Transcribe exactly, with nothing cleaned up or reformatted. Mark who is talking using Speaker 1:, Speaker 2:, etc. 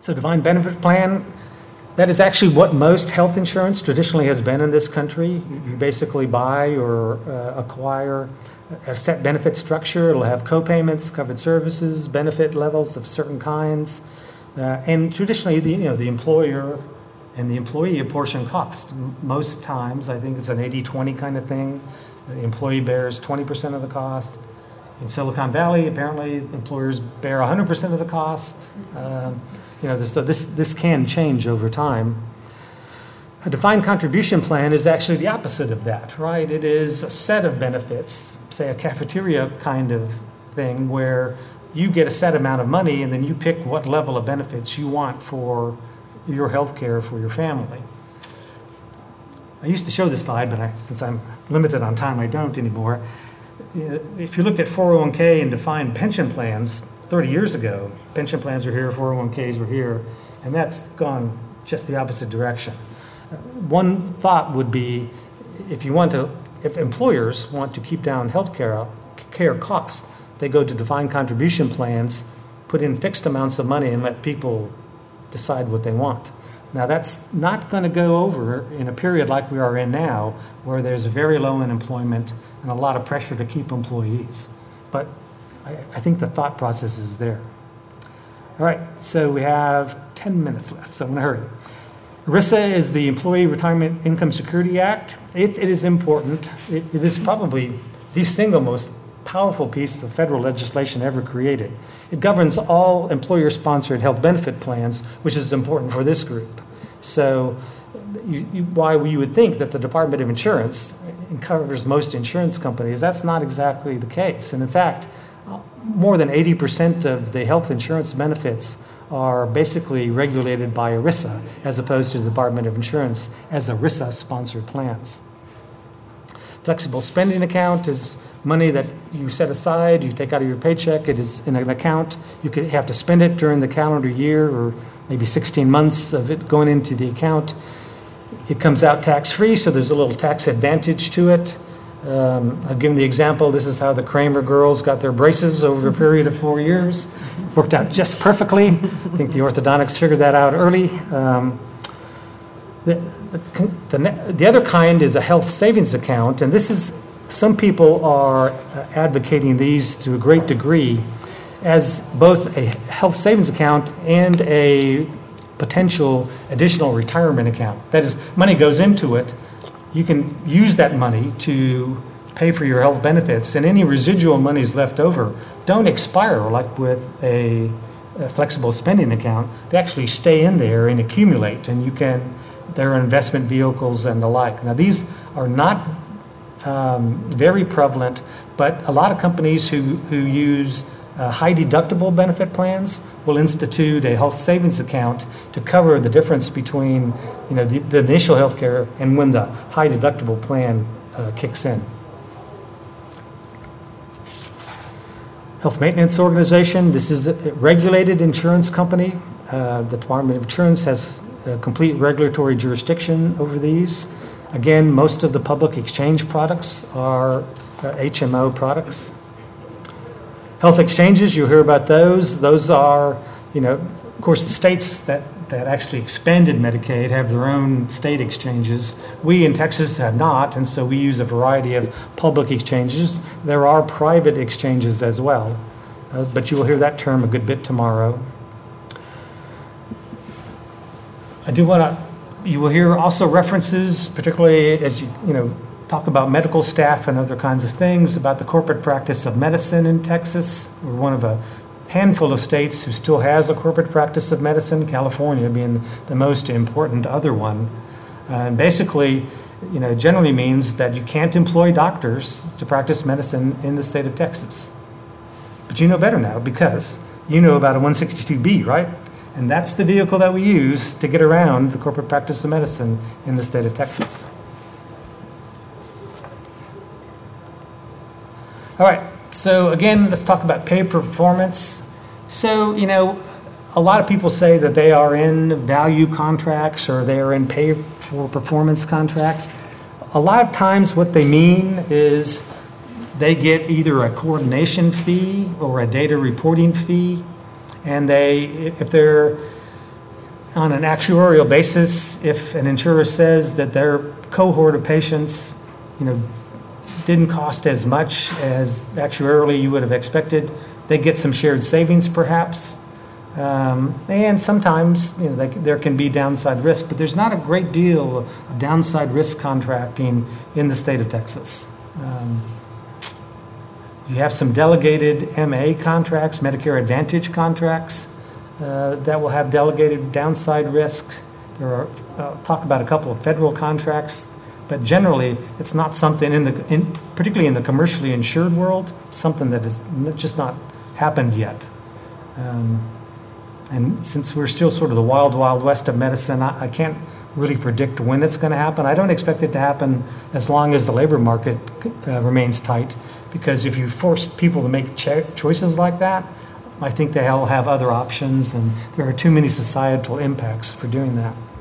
Speaker 1: So defined benefit plan, that is actually what most health insurance traditionally has been in this country. You basically buy or uh, acquire a set benefit structure. It'll have co-payments, covered services, benefit levels of certain kinds, uh, and traditionally, the, you know, the employer and the employee apportion cost. Most times, I think it's an eighty twenty kind of thing. The employee bears twenty percent of the cost. In Silicon Valley, apparently, employers bear one hundred percent of the cost. Um, You know, so this, this can change over time. A defined contribution plan is actually the opposite of that, right? It is a set of benefits, say a cafeteria kind of thing, where you get a set amount of money and then you pick what level of benefits you want for your health care for your family. I used to show this slide, but I, since I'm limited on time, I don't anymore. If you looked at four oh one k and defined pension plans, thirty years ago, pension plans were here, four oh one k's were here, and that's gone just the opposite direction. One thought would be, if you want to, if employers want to keep down health care, care costs, they go to defined contribution plans, put in fixed amounts of money, and let people decide what they want. Now, that's not going to go over in a period like we are in now, where there's very low unemployment and a lot of pressure to keep employees. But I, I think the thought process is there. All right, so we have ten minutes left, so I'm going to hurry. ERISA is the Employee Retirement Income Security Act. It, it is important. It, it is probably the single most powerful piece of federal legislation ever created. It governs all employer-sponsored health benefit plans, which is important for this group. So you, you, why you would think that the Department of Insurance covers most insurance companies, that's not exactly the case. And in fact, more than eighty percent of the health insurance benefits are basically regulated by ERISA, as opposed to the Department of Insurance as ERISA-sponsored plans. Flexible spending account is money that you set aside, you take out of your paycheck. It is in an account. You could have to spend it during the calendar year, or maybe sixteen months of it going into the account. It comes out tax-free, so there's a little tax advantage to it. Um, I've given the example, this is how the Kramer girls got their braces over a period of four years. Worked out just perfectly. I think the orthodontics figured that out early. Um, the, the, the other kind is a health savings account, and this is, some people are advocating these to a great degree as both a health savings account and a potential additional retirement account. That is, money goes into it. You can use that money to pay for your health benefits, and any residual monies left over don't expire like with a, a flexible spending account. They actually stay in there and accumulate, and you can, there are investment vehicles and the like. Now, these are not um, very prevalent, but a lot of companies who, who use uh, high deductible benefit plans will institute a health savings account to cover the difference between, you know, the, the initial health care and when the high deductible plan uh, kicks in. Health Maintenance Organization, this is a regulated insurance company. Uh, the Department of Insurance has a complete regulatory jurisdiction over these. Again, most of the public exchange products are uh, H M O products. Health exchanges, you'll hear about those. Those are, you know, of course, the states that, that actually expanded Medicaid have their own state exchanges. We in Texas have not, and so we use a variety of public exchanges. There are private exchanges as well, uh, but you will hear that term a good bit tomorrow. I do want to, you will hear also references, particularly as you, you know, talk about medical staff and other kinds of things, about the corporate practice of medicine in Texas. We're one of a handful of states who still has a corporate practice of medicine, California being the most important other one. Uh, and basically, you know, generally means that you can't employ doctors to practice medicine in the state of Texas. But you know better now, because you know about a one sixty-two B, right? And that's the vehicle that we use to get around the corporate practice of medicine in the state of Texas. All right, so again, let's talk about pay performance. So, you know, a lot of people say that they are in value contracts or they are in pay for performance contracts. A lot of times what they mean is they get either a coordination fee or a data reporting fee, and they, if they're on an actuarial basis, if an insurer says that their cohort of patients, you know, didn't cost as much as actuarially you would have expected, they get some shared savings perhaps. Um, and sometimes, you know, they, there can be downside risk, but there's not a great deal of downside risk contracting in the state of Texas. Um, you have some delegated M A contracts, Medicare Advantage contracts, uh, that will have delegated downside risk. There are, uh, talk about a couple of federal contracts, but generally it's not something in the, in, particularly in the commercially insured world, something that has just not happened yet. Um, And since we're still sort of the wild, wild west of medicine, I, I can't really predict when it's going to happen. I don't expect it to happen as long as the labor market uh, remains tight, because if you force people to make cho- choices like that, I think they'll have other options, and there are too many societal impacts for doing that.